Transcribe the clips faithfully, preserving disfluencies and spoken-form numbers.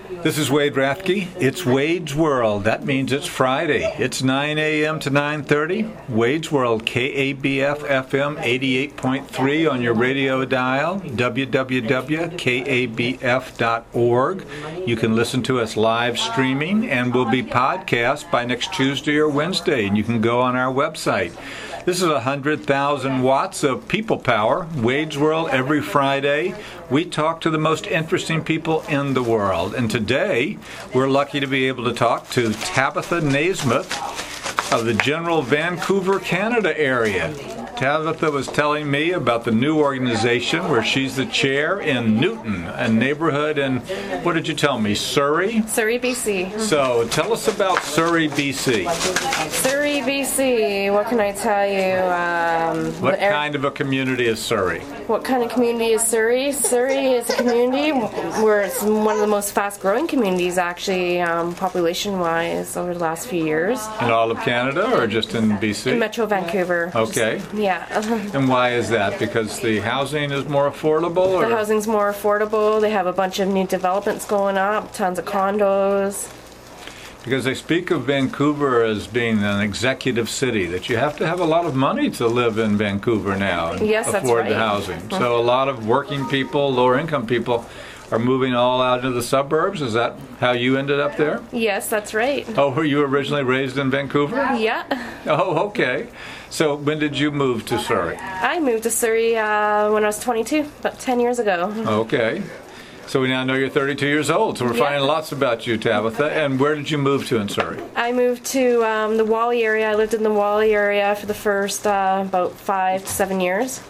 This is Wade Rathke. It's Wade's World. That means it's Friday. It's nine a.m. to nine thirty. Wade's World, K A B F F M eighty-eight point three on your radio dial, w w w dot k a b f dot org. You can listen to us live streaming, and we'll be podcast by next Tuesday or Wednesday, and you can go on our website. This is one hundred thousand watts of people power. Wade's World every Friday. We talk to the most interesting people in the world. And today, we're lucky to be able to talk to Tabitha Naismith of the general Vancouver, Canada area. Tabitha was telling me about the new organization where she's the chair in Newton, a neighborhood in, what did you tell me, Surrey? Surrey, B C. So tell us about Surrey, B C. Surrey, B C, what can I tell you? Um, what kind of a community is Surrey? What kind of community is Surrey? Surrey is a community where it's one of the most fast-growing communities, actually, um, population-wise, over the last few years. In all of Canada, or just in B C? In Metro Vancouver. Okay. Just, yeah. And why is that? Because the housing is more affordable? Or? The housing's more affordable. They have a bunch of new developments going up, tons of condos. Because they speak of Vancouver as being an executive city, that you have to have a lot of money to live in Vancouver now and yes, that's afford right. the housing. So a lot of working people, lower income people, are moving all out into the suburbs. Is that how you ended up there? Yes, that's right. Oh, were you originally raised in Vancouver? Yeah. Oh, okay. So when did you move to Surrey? I moved to Surrey uh, when I was twenty-two, about ten years ago. Okay. So we now know you're thirty-two years old, so we're yeah. finding lots about you, Tabitha. And where did you move to in Surrey? I moved to um, the Whalley area. I lived in the Whalley area for the first uh, about five to seven years.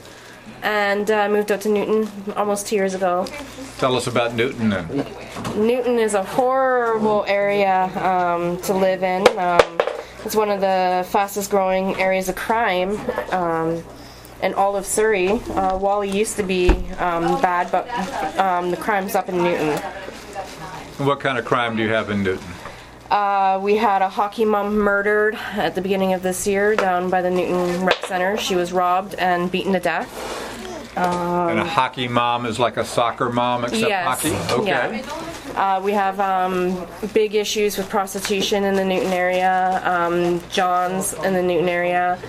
And I uh, moved out to Newton almost two years ago. Tell us about Newton then. Newton is a horrible area um, to live in. Um, it's one of the fastest growing areas of crime um, in all of Surrey. Uh, Whalley used to be um, bad, but um, the crime's up in Newton. What kind of crime do you have in Newton? Uh, we had a hockey mom murdered at the beginning of this year down by the Newton Rec Center. She was robbed and beaten to death. Um, and a hockey mom is like a soccer mom except yes, hockey? Okay. Yeah. Uh, we have um, big issues with prostitution in the Newton area, um, Johns in the Newton area,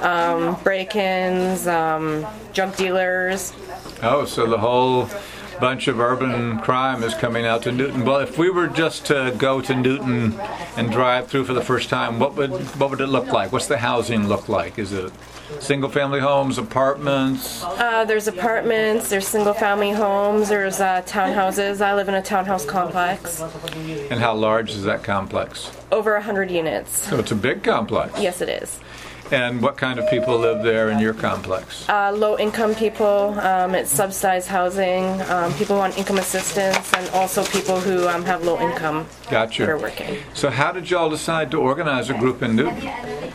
um, break-ins, um, drug dealers. Oh, so the whole bunch of urban crime is coming out to Newton. Well, if we were just to go to Newton and drive through for the first time, what would what would it look like? What's the housing look like? Is it single-family homes, apartments? Uh, there's apartments, there's single-family homes, there's uh, townhouses. I live in a townhouse complex. And how large is that complex? Over one hundred units. So it's a big complex. Yes, it is. And what kind of people live there in your complex? Uh, low-income people. Um, it's subsidized housing. Um, people on income assistance, and also people who um, have low income gotcha. that are working. So how did y'all decide to organize a group in Newton?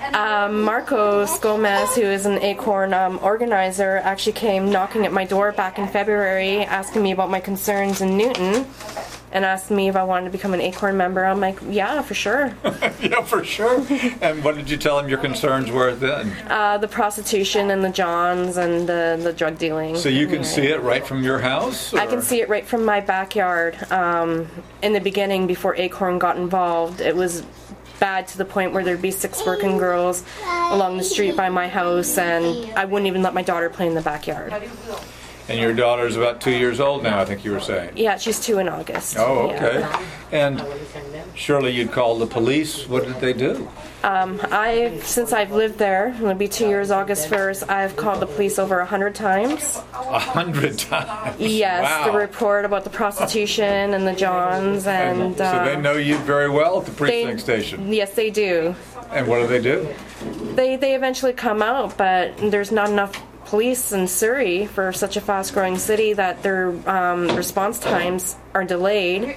Um, Marcos Gomez, who is an ACORN um, organizer, actually came knocking at my door back in February, asking me about my concerns in Newton. And asked me if I wanted to become an ACORN member. I'm like, yeah, for sure. Yeah, for sure. And what did you tell him your concerns were then? Uh, the prostitution and the Johns and the, the drug dealing. So you can see it right from your house? Or? I can see it right from my backyard. Um, in the beginning, before ACORN got involved, it was bad to the point where there'd be six working girls along the street by my house, and I wouldn't even let my daughter play in the backyard. And your daughter's about two years old now, I think you were saying. Yeah, she's two in August. Oh, okay. Yeah. And surely you'd call the police. What did they do? Um, I, since I've lived there, it'll be two years August first, I've called the police over a hundred times. A hundred times? Yes, wow. To report about the prostitution and the Johns. and, and So uh, they know you very well at the precinct they, station? Yes, they do. And what do they do? They, they eventually come out, but there's not enough police in Surrey for such a fast-growing city that their um, response times are delayed,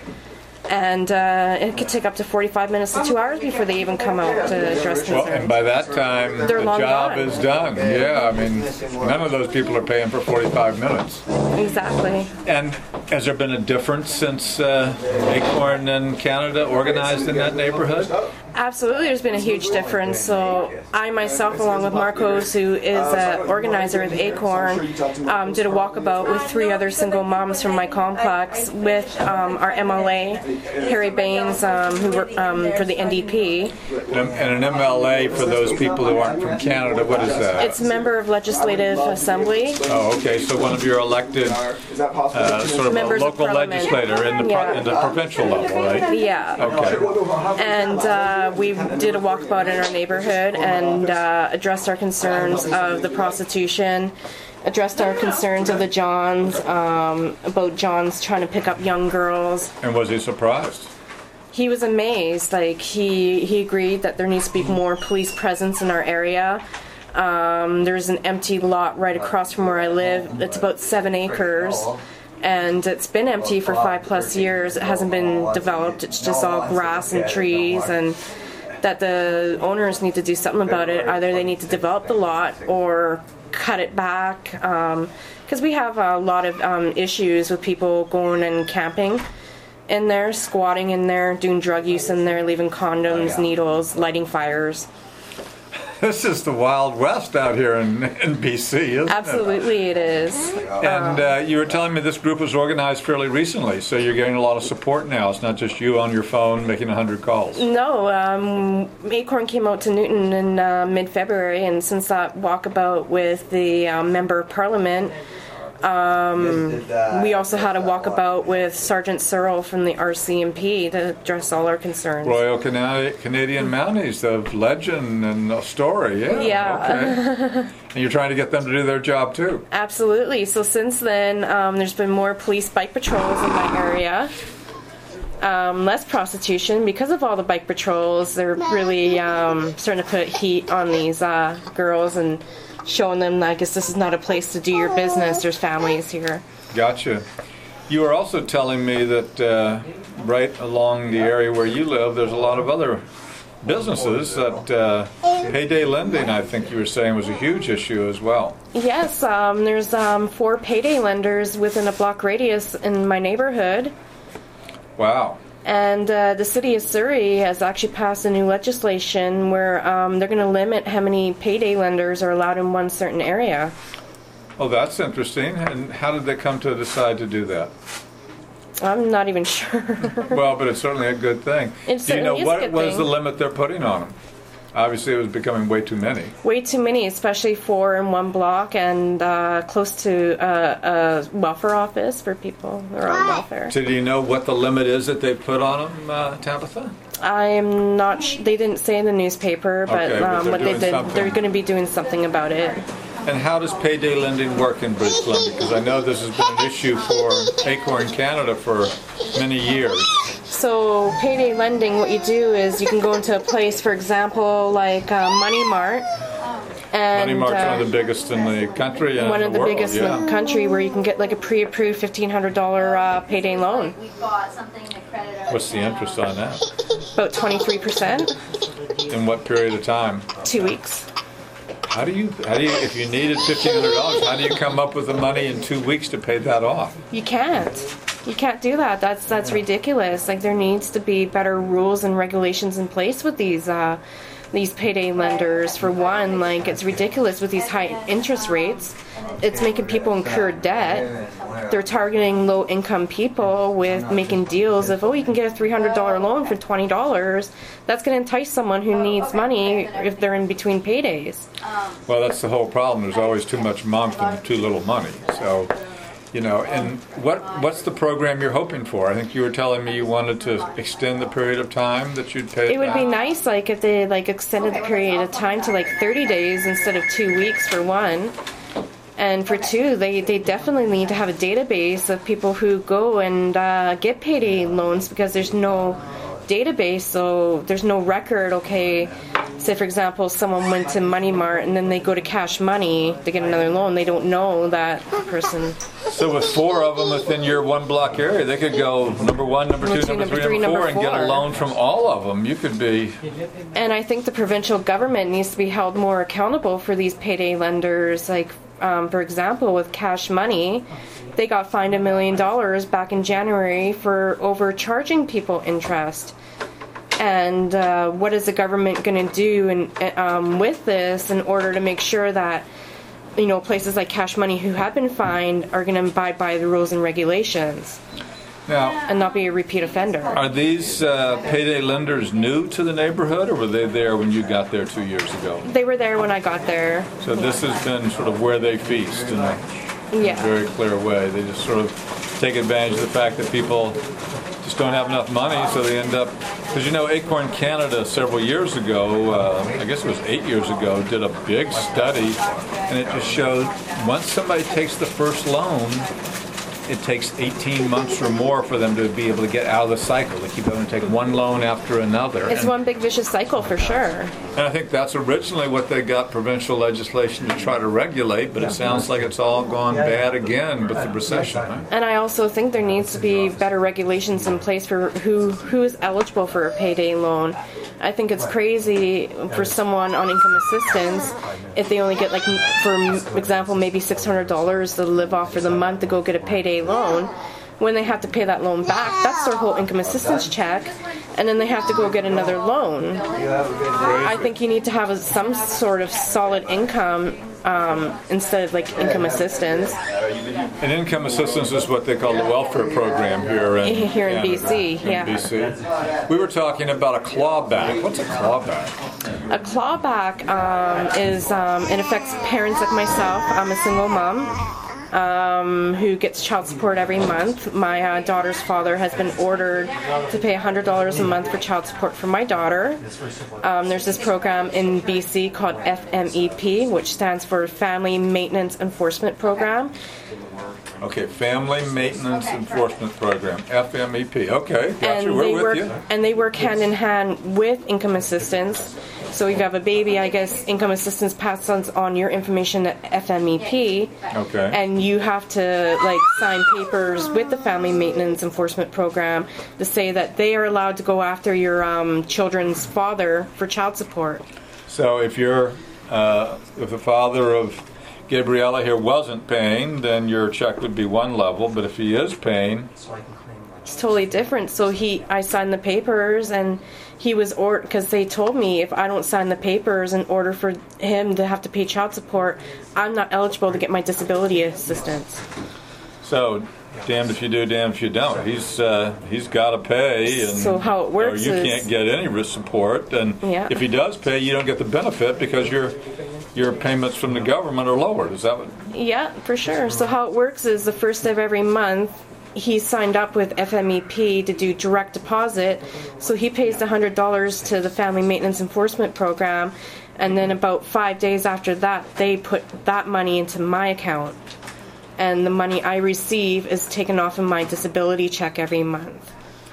and uh, it could take up to forty-five minutes to two hours before they even come out to address concerns. Well, and by that time, They're the long job gone. is done. Yeah, I mean, none of those people are paying for forty-five minutes. Exactly. And has there been a difference since uh, ACORN in Canada organized in that neighborhood? Absolutely, there's been a huge difference. So I myself, along with Marcos, who is an organizer of Acorn, um, did a walkabout with three other single moms from my complex with um, our M L A, Harry Baines, um, who were um, for the N D P. And an M L A, for those people who aren't from Canada, what is that? It's a member of Legislative Assembly. Oh, okay. So one of your elected, uh, sort of Members a of local Parliament. legislator in the, pro- Yeah. in the provincial level, right? Yeah. Okay. And uh, we did a walkabout in our neighborhood and uh, addressed our concerns of the prostitution, addressed our concerns of the Johns, um, about Johns trying to pick up young girls. And was he surprised? He was amazed. Like, he, he agreed that there needs to be more police presence in our area. Um, there's an empty lot right across from where I live. It's about seven acres. And it's been empty for five plus years. It hasn't been developed. It's just all grass and trees, and that the owners need to do something about it. Either they need to develop the lot or cut it back. Because um, we have a lot of um, issues with people going and camping in there, squatting in there, doing drug use in there, leaving condoms, needles, lighting fires. This is the Wild West out here in, in B C, isn't Absolutely it? Absolutely it is. And uh, you were telling me this group was organized fairly recently, so you're getting a lot of support now. It's not just you on your phone making one hundred calls. No, um, Acorn came out to Newton in uh, mid-February, and since that walkabout with the um, Member of Parliament, Um, we also had a walkabout with Sergeant Searle from the R C M P to address all our concerns. Royal Cana- Canadian Mounties of legend and a story, yeah. Yeah. Okay. And you're trying to get them to do their job too. Absolutely. So since then, um, there's been more police bike patrols in my area. Um, less prostitution. Because of all the bike patrols, they're really um, starting to put heat on these uh, girls and showing them, I guess, this is not a place to do your business. There's families here. Gotcha. You were also telling me that uh, right along the area where you live, there's a lot of other businesses that uh, payday lending, I think you were saying, was a huge issue as well. Yes, um, there's um, four payday lenders within a block radius in my neighborhood. Wow. And uh, the city of Surrey has actually passed a new legislation where um, they're going to limit how many payday lenders are allowed in one certain area. Oh, that's interesting. And how did they come to decide to do that? I'm not even sure. Well, but it's certainly a good thing. It do you know certainly is a what good was thing. the limit they're putting on them? Obviously, it was becoming way too many. Way too many, especially four in one block and uh, close to uh, a welfare office for people who are on welfare. So do you know what the limit is that they put on them, uh, Tabitha? I'm not. Sh- they didn't say in the newspaper, but, Okay, but um, they're what they doing did, something. they're going to be doing something about it. And how does payday lending work in British Columbia? Because I know this has been an issue for Acorn Canada for many years. So payday lending, what you do is you can go into a place, for example, like uh, Money Mart. And, Money Mart's uh, one of the biggest in the country and one in of the the world. biggest yeah. in the country, where you can get like a pre-approved fifteen hundred dollars uh, payday loan. We bought something to credit our What's the interest on that? About twenty-three percent, In what period of time? two weeks. How do you, how do you, if you needed fifteen hundred dollars, how do you come up with the money in two weeks to pay that off? You can't. You can't do that. That's that's ridiculous. Like, there needs to be better rules and regulations in place with these uh, these payday lenders. For one, like, it's ridiculous with these high interest rates. It's making people incur debt. They're targeting low income people with making deals of, oh, you can get a three hundred dollars loan for twenty dollars. That's going to entice someone who needs money if they're in between paydays. Well, that's the whole problem. There's always too much month and too little money. So, you know, and what what's the program you're hoping for? I think you were telling me you wanted to extend the period of time that you'd pay. It would be back. nice, like, if they like extended the period of time to like thirty days instead of two weeks for one. And for two, they, they definitely need to have a database of people who go and uh, get payday loans, because there's no database, so there's no record. Okay, say for example, someone went to Money Mart and then they go to Cash Money to get another loan. They don't know that person. So with four of them within your one block area, they could go number one, number two, number three, number four, and get a loan from all of them. You could be. And I think the provincial government needs to be held more accountable for these payday lenders. Like, um, for example, with Cash Money, they got fined a million dollars back in January for overcharging people interest. And uh, what is the government going to do in, um, with this in order to make sure that, you know, places like Cash Money who have been fined are going to abide by the rules and regulations now, and not be a repeat offender? Are these uh, payday lenders new to the neighborhood, or were they there when you got there two years ago? They were there when I got there. So this has been sort of where they feast in a Yeah. very clear way. They just sort of take advantage of the fact that people just don't have enough money, so they end up, because you know, Acorn Canada several years ago, uh, I guess it was eight years ago, did a big study, and it just showed once somebody takes the first loan, it takes eighteen months or more for them to be able to get out of the cycle. They keep having to take one loan after another. It's and, one big vicious cycle for sure. And I think that's originally what they got provincial legislation to try to regulate, but it sounds like it's all gone bad again with the recession. Right? And I also think there needs to be better regulations in place for who who is eligible for a payday loan. I think it's crazy for someone on income assistance if they only get, like, for example, maybe six hundred dollars to live off for the month to go get a payday loan. When they have to pay that loan back, that's their whole income assistance check, and then they have to go get another loan. I think you need to have a, some sort of solid income um, instead of like income assistance. And income assistance is what they call the welfare program here in here in Canada, B C. in Yeah. B C. We were talking about a clawback. What's a clawback? A clawback um, is um, it affects parents like myself. I'm a single mom. Um, who gets child support every month. My uh, daughter's father has been ordered to pay one hundred dollars a month for child support for my daughter. Um, there's this program in B C called F M E P, which stands for Family Maintenance Enforcement Program. Okay, Family Maintenance Enforcement Program, F M E P. Okay, gotcha. And We're they with work, you. and they work hand in hand with income assistance. So if you have a baby, I guess income assistance passes on your information to F M E P. Okay. And you have to like sign papers with the Family Maintenance Enforcement Program to say that they are allowed to go after your um, children's father for child support. So if you're, uh, if the father of Gabriella here wasn't paying, then your check would be one level. But if he is paying, it's totally different. So he, I signed the papers, and he was ordered because they told me if I don't sign the papers in order for him to have to pay child support, I'm not eligible to get my disability assistance. so damned if you do, damned if you don't. He's uh, he's got to pay, and So how it works you, know, you is- can't get any risk support. And Yeah. if he does pay, you don't get the benefit because your your payments from the government are lowered. Is that what? Yeah, for sure. So how it works is the first of every month, he signed up with F M E P to do direct deposit. So he pays the one hundred dollars to the Family Maintenance Enforcement Program, and then about five days after that, they put that money into my account. And the money I receive is taken off of my disability check every month.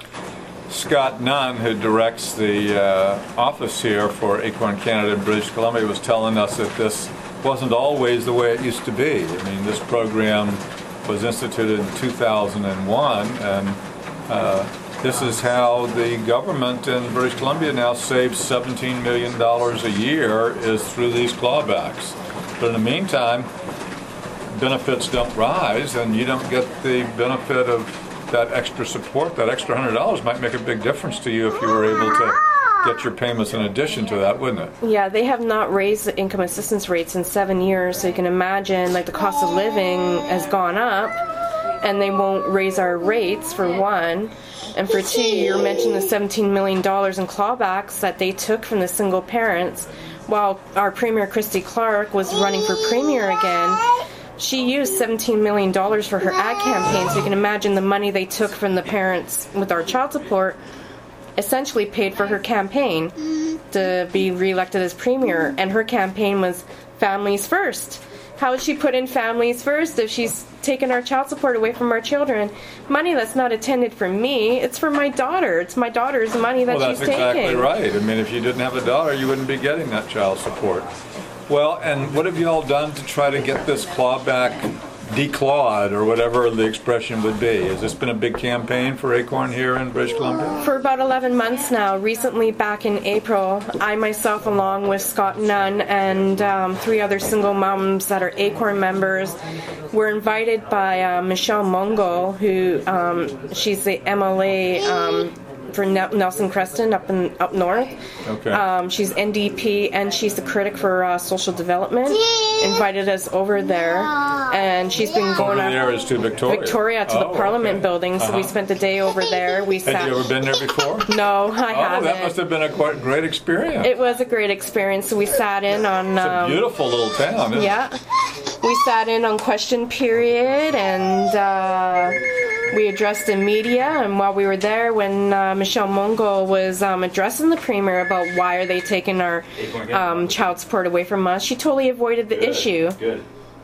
Scott Nunn, who directs the uh, office here for Acorn Canada in British Columbia, was telling us that this wasn't always the way it used to be. I mean, this program was instituted in two thousand one, and uh, this is how the government in British Columbia now saves seventeen million dollars a year is through these clawbacks. But in the meantime, benefits don't rise, and you don't get the benefit of that extra support. That extra one hundred dollars might make a big difference to you if you were able to get your payments in addition to that, wouldn't it? Yeah, they have not raised the income assistance rates in seven years, so you can imagine like the cost of living has gone up, and they won't raise our rates for one. And for two, you mentioned the seventeen million dollars in clawbacks that they took from the single parents. While our Premier Christy Clark was running for Premier again, she used seventeen million dollars for her ad campaign, so you can imagine the money they took from the parents with our child support essentially paid for her campaign to be reelected as Premier. And her campaign was families first. How would she put in families first if she's taken our child support away from our children? Money that's not intended for me, it's for my daughter. It's my daughter's money that Well, she's that's exactly taking. right. I mean, if you didn't have a daughter, you wouldn't be getting that child support. Well, and what have you all done to try to get this clawback declawed, or whatever the expression would be? Has this been a big campaign for Acorn here in British Columbia? For about eleven months now. Recently, back in April, I myself, along with Scott Nunn and um, three other single moms that are Acorn members, were invited by uh, Michelle Mungo, who um, she's the M L A um, for Nelson Creston up in up north. Okay. Um, she's N D P and she's the critic for uh, social development. Invited us over there, and she's been going over there is to Victoria. Victoria to oh, the Parliament okay. building. So uh-huh. we spent the day over there. We Had sat. you ever been there before? No, I oh, haven't. that must have been a quite great experience. It was a great experience. So we sat in on. It's um, a beautiful little town. Isn't yeah, it? we sat in on question period, and uh, we addressed the media. And while we were there, when uh, Michelle Mungo was um, addressing the Premier about why are they taking our um, child support away from us, she totally avoided the Good. issue. Good.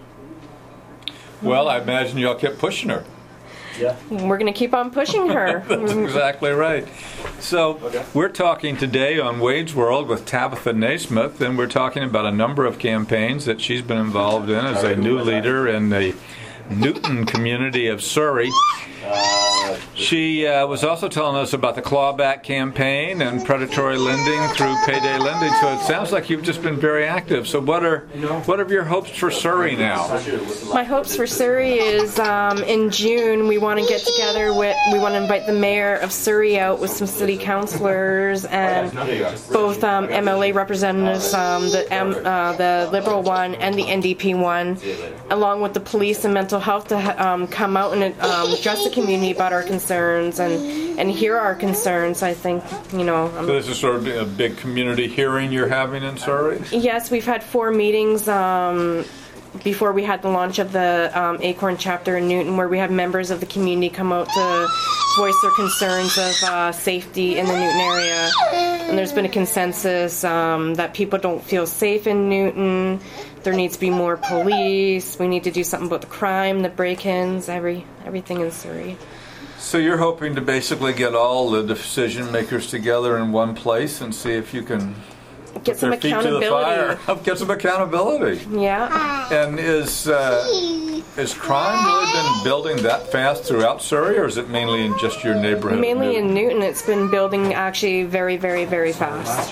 Well, I imagine y'all kept pushing her. Yeah. We're going to keep on pushing her. That's exactly right. So Okay. we're talking today on Wade's World with Tabitha Naismith, and we're talking about a number of campaigns that she's been involved in as a new leader in the Newton community of Surrey. Uh, She uh, was also telling us about the clawback campaign and predatory lending through payday lending. So it sounds like you've just been very active. So what are what are your hopes for Surrey now? My hopes for Surrey is um, in June we want to get together with, we want to invite the mayor of Surrey out with some city councillors and both um, M L A representatives, um, the, M, uh, the Liberal one and the N D P one, along with the police and mental health to um, come out and um, address the community about our concerns and, and hear our concerns. I think, you know. Um, So this is sort of a big community hearing you're having in Surrey? Yes, we've had four meetings um, before we had the launch of the um, Acorn chapter in Newton, where we had members of the community come out to voice their concerns of uh, safety in the Newton area. And there's been a consensus um, that people don't feel safe in Newton. There needs to be more police. We need to do something about the crime, the break-ins, every everything in Surrey. So you're hoping to basically get all the decision makers together in one place and see if you can Get put some their feet to the accountability. fire. Get some accountability. Yeah. And is uh, is crime really been building that fast throughout Surrey, or is it mainly in just your neighborhood? Mainly in Newton, it's been building actually very, very, very fast.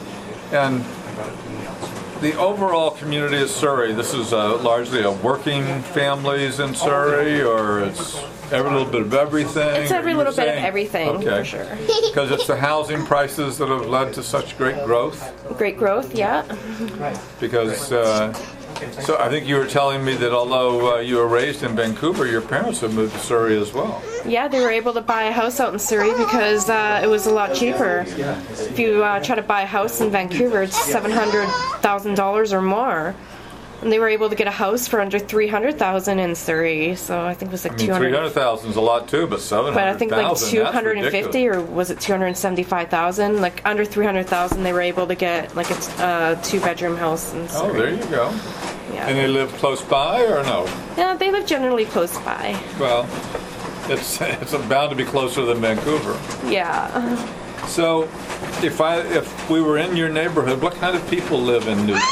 And the overall community of Surrey, this is uh, largely a working families in Surrey, or it's every little bit of everything? It's every Or you little bit of saying- everything, okay. for sure. Because it's the housing prices that have led to such great growth. Great growth, yeah. Because, uh, so I think you were telling me that although uh, you were raised in Vancouver, your parents have moved to Surrey as well. Yeah, they were able to buy a house out in Surrey because uh, it was a lot cheaper. If you uh, try to buy a house in Vancouver, it's seven hundred thousand dollars or more. And they were able to get a house for under three hundred thousand dollars in Surrey. So I think it was like I mean, two hundred. three hundred thousand is a lot too, but seven hundred thousand, But I think like that's two hundred fifty ridiculous. or was it two hundred seventy-five thousand? Like under three hundred thousand, they were able to get like a uh, two-bedroom house in Surrey. Oh, there you go. Yeah. And they live close by, or no? Yeah, they live generally close by. Well, it's it's bound to be closer than Vancouver. Yeah. So, if I if we were in your neighborhood, what kind of people live in Newton?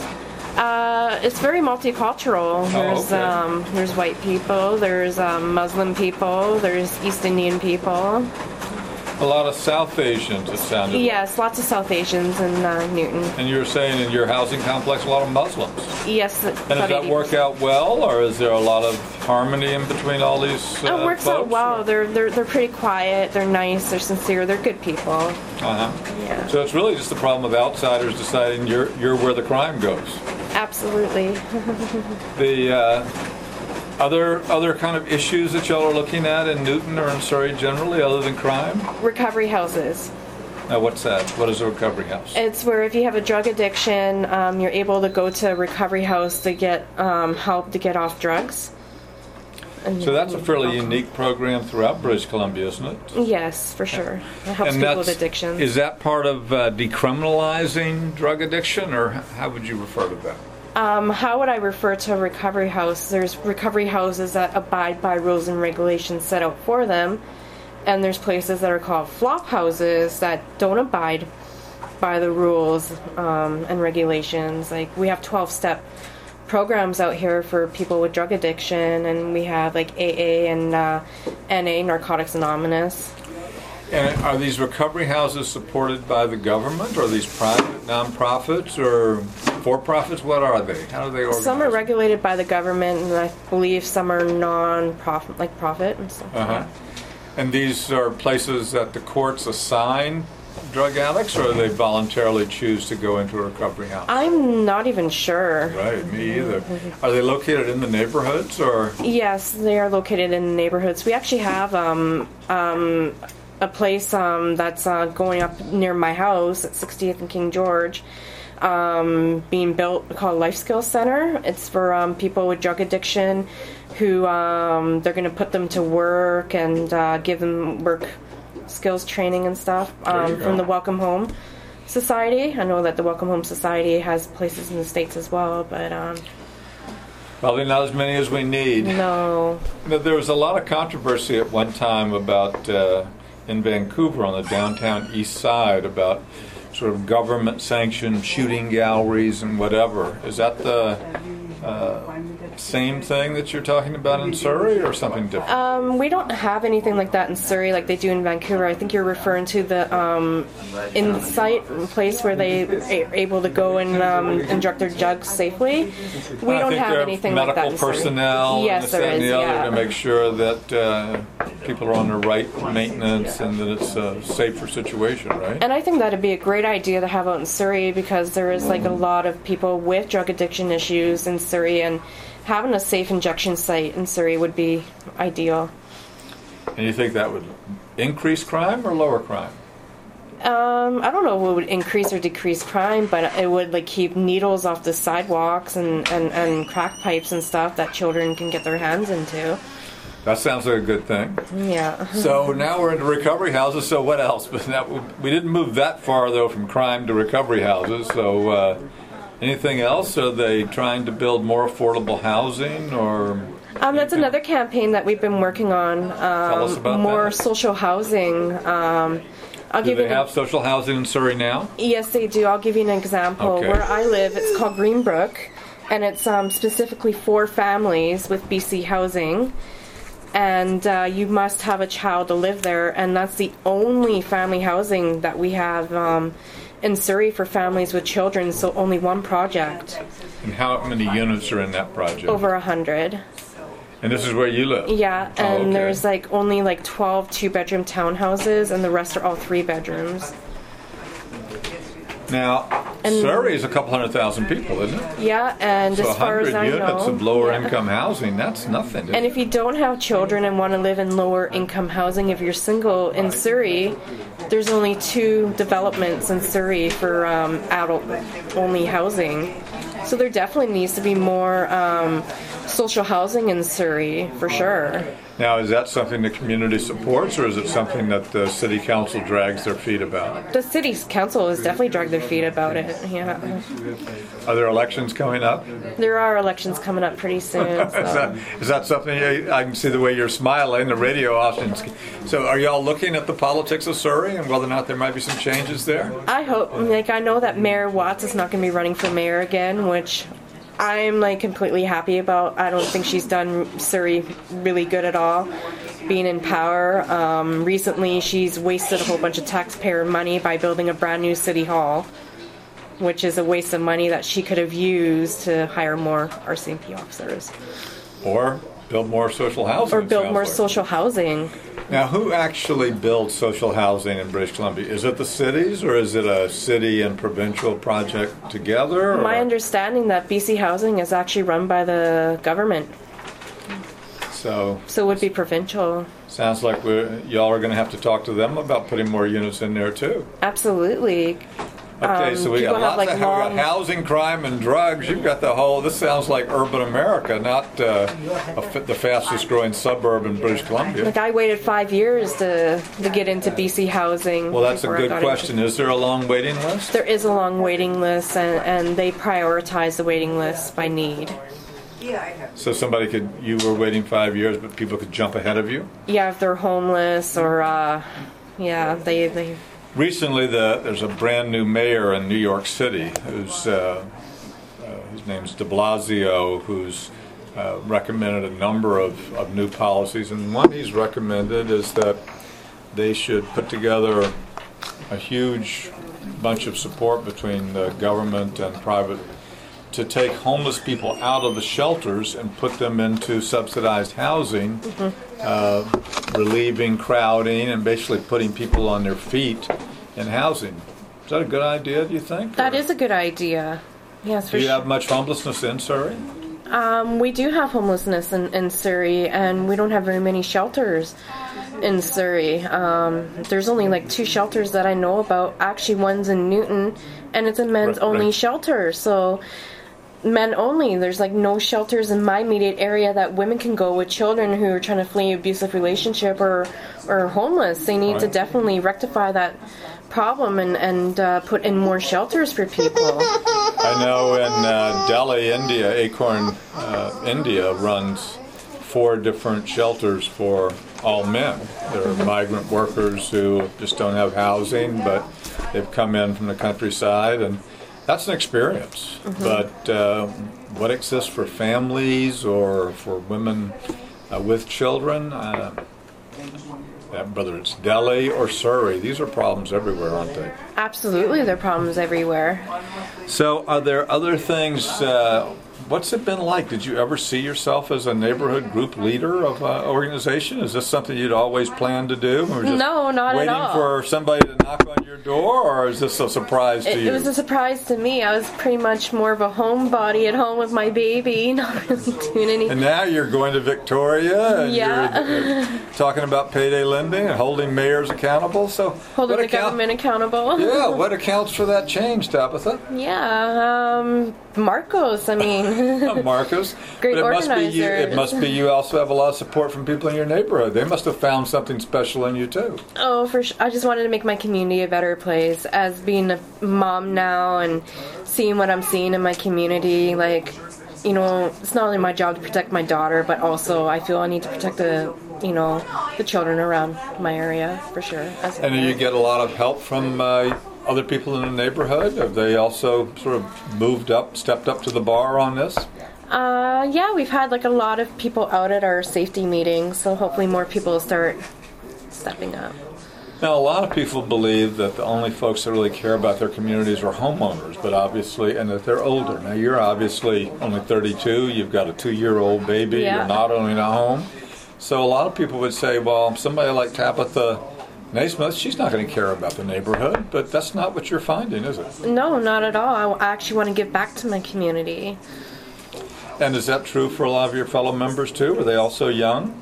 Uh, it's very multicultural. There's okay. um, there's white people, there's um, Muslim people, there's East Indian people. A lot of South Asians, it sounded like. Yes, lots of South Asians in uh, Newton. And you were saying in your housing complex, a lot of Muslims. Yes. And does that work out well, or is there a lot of harmony in between all these uh, It works folks? out well. They're they're they're pretty quiet. They're nice. They're sincere. They're good people. Uh-huh. Yeah. So it's really just the problem of outsiders deciding you're you're where the crime goes. Absolutely. The uh, other other kind of issues that y'all are looking at in Newton or in Surrey generally, other than crime? Recovery houses. Now, what's that? What is a recovery house? It's where if you have a drug addiction, um, you're able to go to a recovery house to get um, help to get off drugs. And So that's a fairly unique program throughout British Columbia, isn't it? Yes, for sure. It helps And people that's- with addictions. Is that part of uh, decriminalizing drug addiction, or how would you refer to that? Um, how would I refer to a recovery house? There's recovery houses that abide by rules and regulations set out for them, and there's places that are called flop houses that don't abide by the rules um, and regulations. Like we have twelve-step programs out here for people with drug addiction, and we have like A A and uh, N A, Narcotics Anonymous. And are these recovery houses supported by the government, or are these private nonprofits, or for-profits? What are they? How do they organize? Some are regulated by the government, and I believe some are non-profit, like profit and stuff. Uh-huh. And these are places that the courts assign drug addicts, or they voluntarily choose to go into a recovery house? I'm not even sure. Right, me either. Are they located in the neighborhoods, or? Yes, they are located in the neighborhoods. We actually have um, um, a place um, that's uh, going up near my house at sixtieth and King George, um, being built called Life Skills Center. It's for um, people with drug addiction who um, they're going to put them to work and uh, give them work skills training and stuff um, from the Welcome Home Society. I know that the Welcome Home Society has places in the States as well, but um, probably not as many as we need. no. Now, there was a lot of controversy at one time about uh, in Vancouver on the downtown east side about sort of government-sanctioned shooting galleries and whatever. Is that the uh, same thing that you're talking about in Surrey, or something different? Um, we don't have anything like that in Surrey like they do in Vancouver. I think you're referring to the um, Insight place where they are able to go and um, inject their drugs safely. We I don't think have there are anything like that medical in Surrey. personnel and Yes, this there and is, the other yeah. to make sure that uh, people are on the right maintenance and that it's a safer situation, right? And I think that'd be a great idea to have out in Surrey, because there is like a lot of people with drug addiction issues in Surrey, and having a safe injection site in Surrey would be ideal. And you think that would increase crime or lower crime? Um, I don't know if it would increase or decrease crime, but it would like keep needles off the sidewalks and, and, and crack pipes and stuff that children can get their hands into. That sounds like a good thing. Yeah. So now we're into recovery houses. So what else? But that, we didn't move that far though from crime to recovery houses. So uh, anything else? Are they trying to build more affordable housing, or? Um, that's another campaign that we've been working on. Um, Tell us about more that. social housing. Um, I'll Do give they you have social housing in Surrey now? Yes, they do. I'll give you an example. Okay. Where I live, it's called Greenbrook, and it's um, specifically for families with B C housing. And uh, you must have a child to live there, and that's the only family housing that we have um, in Surrey for families with children, so only one project. And how many units are in that project? Over a hundred. And this is where you live? Yeah, and Oh, okay. there's like only like twelve two-bedroom townhouses, and the rest are all three bedrooms. Now, And- Surrey is a couple hundred thousand people, isn't it? Yeah, and So as far as I one hundred units know, of lower yeah. income housing, that's nothing. is And it? if you don't have children and want to live in lower income housing, if you're single in Surrey, there's only two developments in Surrey for um, adult only housing. So there definitely needs to be more um, social housing in Surrey, for sure. Now, is that something the community supports, or is it something that the city council drags their feet about? The city council has definitely dragged their feet about it. Yeah, Are there elections coming up? there are elections coming up pretty soon. Is So. that, is that something, you, I can see the way you're smiling, the radio often. So are y'all looking at the politics of Surrey and whether or not there might be some changes there? I hope, like, I know that Mayor Watts is not going to be running for mayor again, which I'm like completely happy about. I don't think she's done Surrey really good at all, being in power. Um, recently, she's wasted a whole bunch of taxpayer money by building a brand new city hall, which is a waste of money that she could have used to hire more R C M P officers Or build more social housing? or it build sounds more like. social housing. Now, who actually builds social housing in British Columbia? Is it the cities, or is it a city and provincial project together? Or? My understanding that B C Housing is actually run by the government, So, so it would be provincial. sounds like we're, y'all are going to have to talk to them about putting more units in there, too. Absolutely. Okay, Um, so we got people have, lots like, of we got long- housing, crime, and drugs. You've got the whole. This sounds like urban America, not uh, a, fa- the fastest growing suburb in British Columbia. Like I waited five years to to get into B C housing. Well, that's a before I good got question. into- Is there a long waiting list? There is a long waiting list, and, and they prioritize the waiting list by need. So somebody could. You were waiting five years, but people could jump ahead of you. Yeah, if they're homeless or uh, yeah, they they. Recently, the, there's a brand new mayor in New York City who's uh, uh, his name's De Blasio, who's uh, recommended a number of, of new policies, and one he's recommended is that they should put together a huge bunch of support between the government and private to take homeless people out of the shelters and put them into subsidized housing, mm-hmm. uh, relieving crowding and basically putting people on their feet in housing. Is that a good idea, do you think? That or? is a good idea. Yes, for Do you sure. have much homelessness in Surrey? Um, we do have homelessness in, in Surrey, and we don't have very many shelters in Surrey. Um, there's only like two shelters that I know about. Actually, one's in Newton, and it's a men's Right, only right. shelter. So men only. There's like no shelters in my immediate area that women can go with children who are trying to flee abusive relationship or or homeless. They need to Right. definitely rectify that problem and and uh, put in more shelters for people. I know in uh, Delhi, India, Acorn, uh, India runs four different shelters for all men. There are migrant workers who just don't have housing, but they've come in from the countryside, and that's an experience. But uh, what exists for families or for women uh, with children, uh, whether it's Delhi or Surrey, these are problems everywhere, aren't they? Absolutely, there are problems everywhere. So, are there other things? Uh, what's it been like? Did you ever see yourself as a neighborhood group leader of an organization? Is this something you'd always planned to do? Or just No, not at waiting all. for somebody to knock on your door, or is this a surprise to It, you? it was a surprise to me. I was pretty much more of a homebody at home with my baby, not really doing anything. and now you're going to Victoria, and Yeah. you're uh, talking about payday lending and holding mayors accountable. So, Holding what the account- government accountable. Yeah, what accounts for that change, Tabitha? Yeah, um, Marcos, I mean. Marcos. Great but it must be you. It organizers. must be you. Also have a lot of support from people in your neighborhood. They must have found something special in you too. Oh, for sure. I just wanted to make my community a better place. As being a mom now and seeing what I'm seeing in my community, like, you know, it's not only my job to protect my daughter, but also I feel I need to protect the, you know, the children around my area, for sure. As a And do you parent. get a lot of help from uh, other people in the neighborhood? Have they also sort of moved up, stepped up to the bar on this? Uh, yeah, we've had like a lot of people out at our safety meetings, so hopefully more people will start stepping up. Now, a lot of people believe that the only folks that really care about their communities are homeowners, but obviously, and that they're older. Now, you're obviously only thirty-two. You've got a two-year-old baby. Yeah. You're not owning a home. So a lot of people would say, well, somebody like Tabitha Naismith, she's not going to care about the neighborhood, but that's not what you're finding, is it? No, not at all. I actually want to give back to my community. And is that true for a lot of your fellow members, too? Are they also young?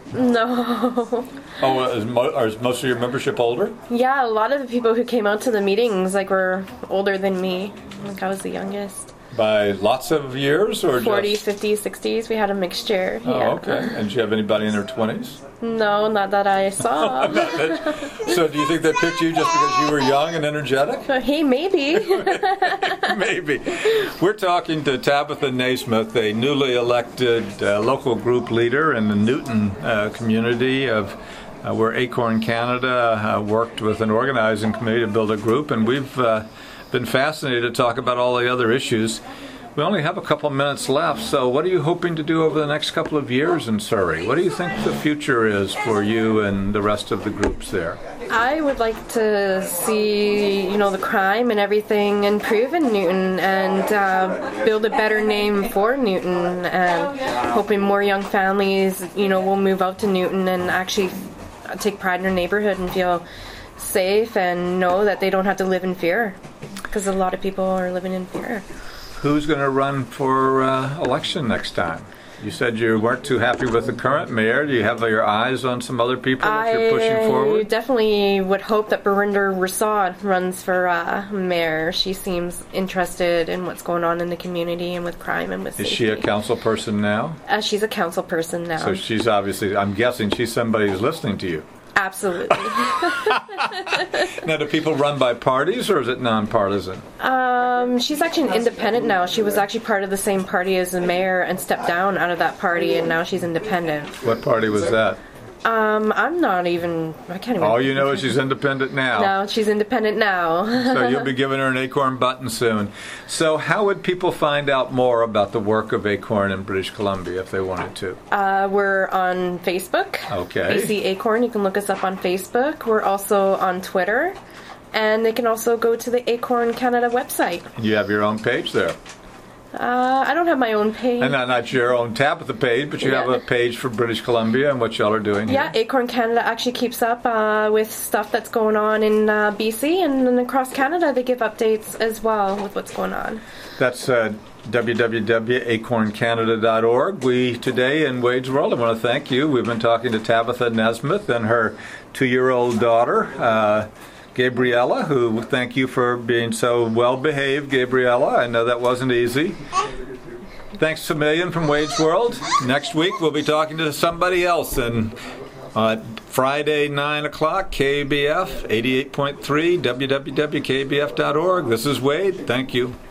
No. Oh, is, mo- is most of your membership older? Yeah, a lot of the people who came out to the meetings like were older than me. Like I was the youngest. By lots of years, or forties, just? fifties, sixties. We had a mixture. Oh, yeah. okay. And do you have anybody in their twenties? No, not that I saw. So do you think they picked you just because you were young and energetic? Hey, maybe. Maybe. We're talking to Tabitha Naismith, a newly elected uh, local group leader in the Newton uh, community of uh, where Acorn Canada uh, worked with an organizing committee to build a group, and we've uh, been fascinated to talk about all the other issues. We only have a couple minutes left, so what are you hoping to do over the next couple of years in Surrey? What do you think the future is for you and the rest of the groups there? I would like to see, you know, the crime and everything improve in Newton and uh, build a better name for Newton, and hoping more young families, you know, will move out to Newton and actually take pride in their neighborhood and feel safe and know that they don't have to live in fear, because a lot of people are living in fear. Who's going to run for uh, election next time? You said you weren't too happy with the current mayor. Do you have your eyes on some other people that you're pushing I forward? definitely would hope that Barinder Rasad runs for uh, mayor. She seems interested in what's going on in the community and with crime and with Is safety. she a council person now? Uh, she's a council person now. So she's obviously, I'm guessing she's somebody who's listening to you. Absolutely. Now, do people run by parties or is it nonpartisan? um, she's actually an independent now. She was actually part of the same party as the mayor and stepped down out of that party, and now she's independent. What party was that? Um, I'm not even. I can't even. All you know is she's independent now. No, she's independent now. So you'll be giving her an Acorn button soon. So how would people find out more about the work of Acorn in British Columbia if they wanted to? Uh, we're on Facebook. Okay. A C Acorn. You can look us up on Facebook. We're also on Twitter. And they can also go to the Acorn Canada website. You have your own page there. Uh, I don't have my own page. And not, not your own Tabitha page, but you Yeah. have a page for British Columbia and what y'all are doing here. Yeah, Acorn Canada actually keeps up uh, with stuff that's going on in uh, B C, and then across Canada they give updates as well with what's going on. That's uh, w w w dot acorn canada dot org. We, today in Wage World, I want to thank you. We've been talking to Tabitha Nesmith and her two-year-old daughter, uh, Gabriella, who, thank you for being so well-behaved, Gabriella. I know that wasn't easy. Thanks a million from Wage World. Next week we'll be talking to somebody else. And uh, Friday, nine o'clock, K A B F eighty-eight point three, w w w dot k a b f dot org. This is Wade. Thank you.